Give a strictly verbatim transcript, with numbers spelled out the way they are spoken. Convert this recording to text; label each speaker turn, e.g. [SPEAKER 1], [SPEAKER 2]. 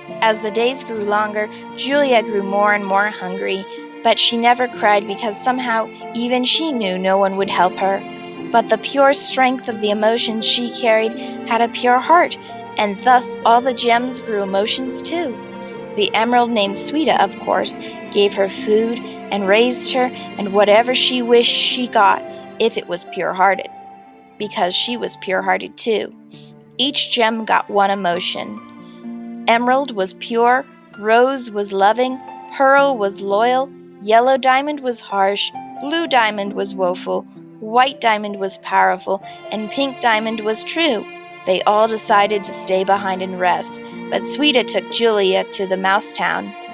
[SPEAKER 1] As the days grew longer, Julia grew more and more hungry, but she never cried because somehow even she knew no one would help her. But the pure strength of the emotions she carried had a pure heart, and thus all the gems grew emotions too. The emerald named Sweeta, of course, gave her food and raised her, and whatever she wished she got, if it was pure-hearted, because she was pure-hearted too. Each gem got one emotion. Emerald was pure, Rose was loving, Pearl was loyal, Yellow Diamond was harsh, Blue Diamond was woeful, White Diamond was powerful, and Pink Diamond was true. They all decided to stay behind and rest, but Sweeta took Julia to the mouse town.